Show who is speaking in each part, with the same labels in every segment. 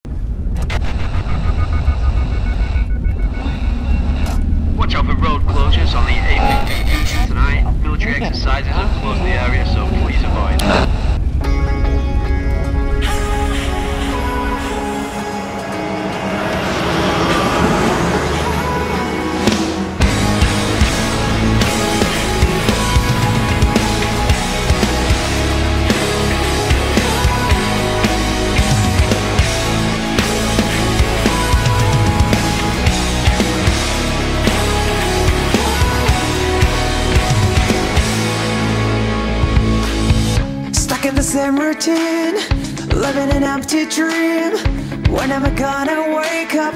Speaker 1: Watch out for road closures on the A50 tonight. Military exercises have closed the area, so please avoid.
Speaker 2: In the same routine, living an empty dream. When am I gonna wake up?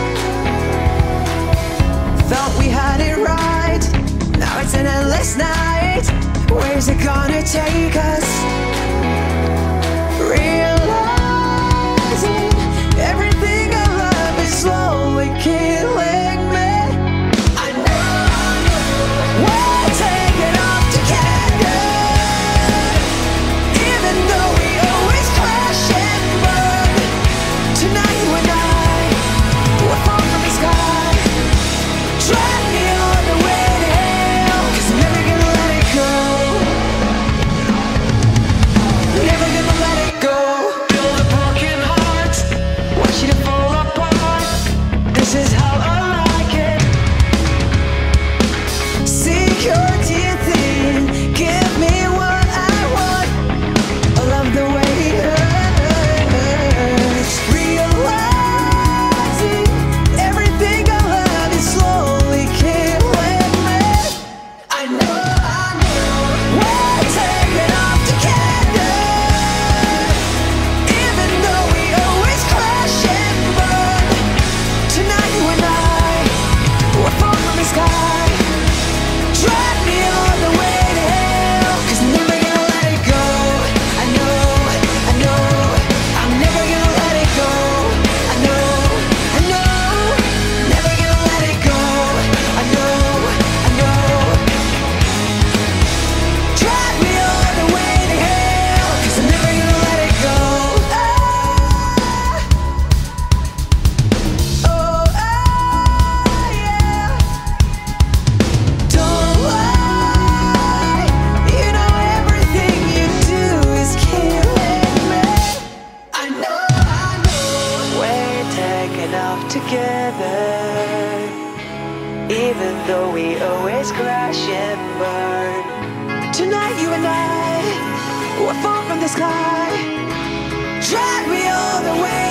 Speaker 2: Thought we had it right, now it's an endless night. Where's it gonna take us? Realizing everything I love is slowly killing me. I know we're taking off together. Together, even though we always crash and burn. Tonight you and I will fall from the sky. Drag me all the way.